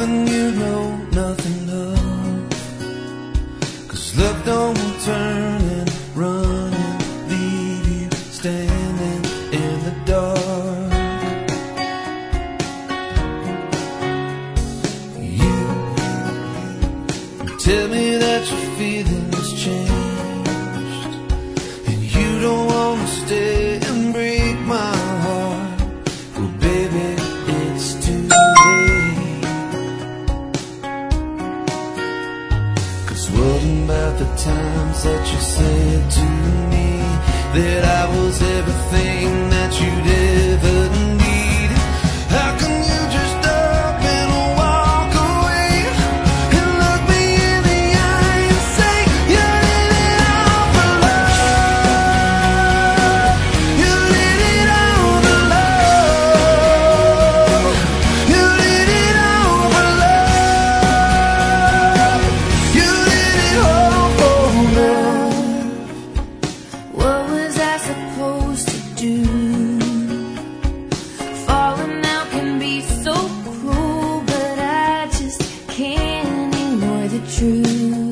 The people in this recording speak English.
one you know nothing of. 'Cause love don't turn and run and leave you standing in the dark. You tell me that your feelings changed, and you don't want to stay and break my heart. Well, baby, it's too late. 'Cause what about the times that you said to me that I was everything that you'd ever need? How can you just up and walk away and look me in the eye and say you did it all for love? You did it all for love. You did it all for love. You did it all for love. What was I supposed to do? Falling out can be so cruel, but I just can't ignore the truth.